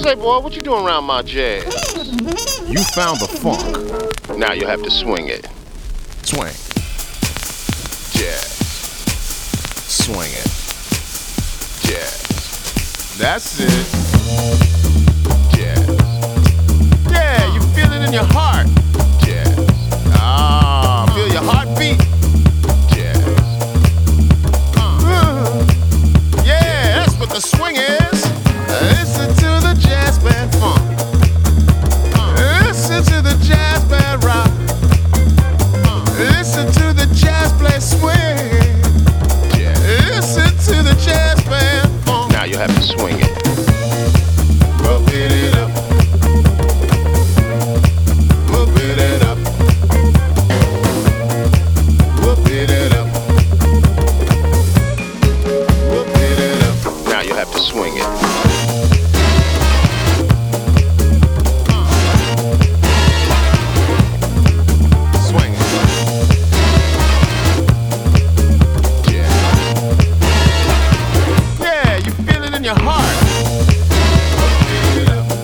Say, boy, what you doing around my jazz? You found the funk. Now you have to swing it. Swing. Jazz. Swing it. Jazz. That's it. Jazz. Yeah, you feel it in your heart. Jazz. Ah, feel your heartbeat. Jazz. Yeah, that's what the swing is. Listen to the jazz band funk. Listen to the jazz band rock. Listen to the jazz play swing. Jazz. Listen to the jazz band funk. Now you have to swing it. Whip it up. Whip it up. Whip it up. Whip it up. Now you have to swing it. Swing it. Jazz. Yeah, you feel it in your heart. Whip it up.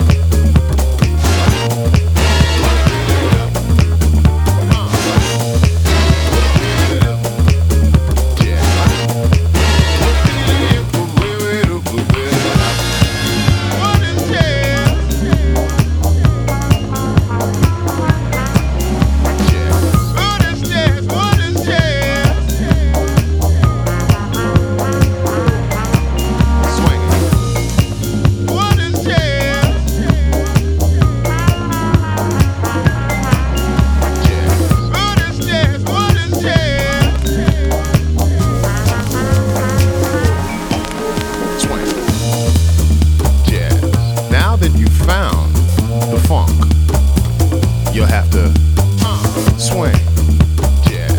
What is jazz? What is jazz? What is jazz? Swing it. What is jazz? What is jazz? What is jazz? Swing. Jazz. Now that you found the funk, you'll have to swing. Jazz.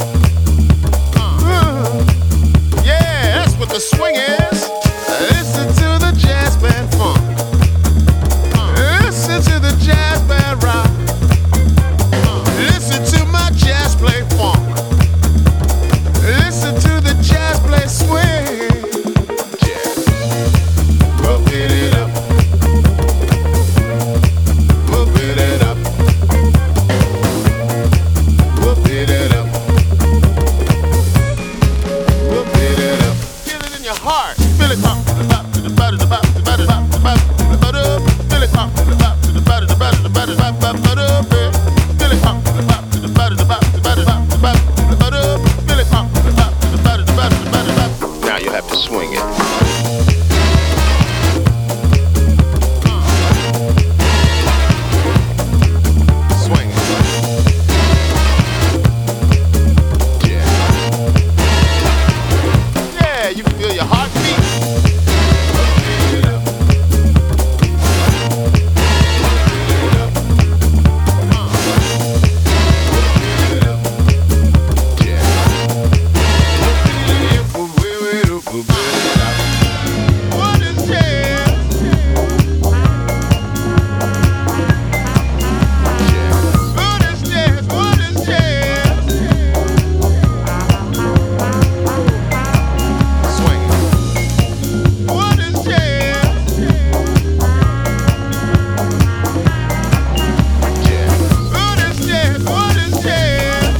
Yeah, that's what the swing is. Listen to the jazz band funk. Listen to the jazz band rock. Listen to my jazz play funk. Listen to the jazz play swing. Jazz. Whip it up. Whip it up. Whip it up. Whip it up. Feel it in your heart. Feel it pump to the bop, to the bottom, the bop, the bottom, the bop, the bottom. Feel it pump to the bop, to the bottom, the bottom, the bottom, the bottom. Feel it pump to the bop, to the bottom, the bop, the bottom, the bop, the bottom. Feel it pump to the bop, to the bottom, the bottom, the bottom, the bop. Now you have to swing it. Swing it. Jazz. Yeah, you feel your heartbeat. Whip it up. Whip it up. Whip it up. Jazz. What is jazz? Jazz. What is jazz? What is jazz? Swing it. What is jazz? Jazz. What is jazz? What is jazz?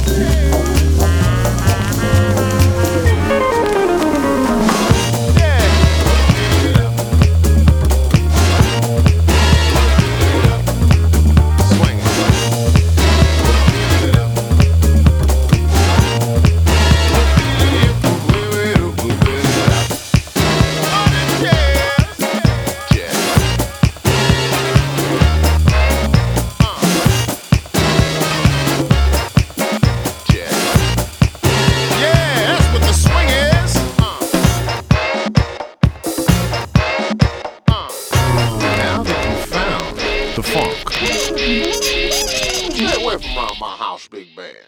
Yeah. Whip it up. Whip it up. Swing it. Whip it up. What is jazz? Jazz. Jazz. Yeah, that's what the swing is. Now that you found the funk. Stay away from around my house, big man.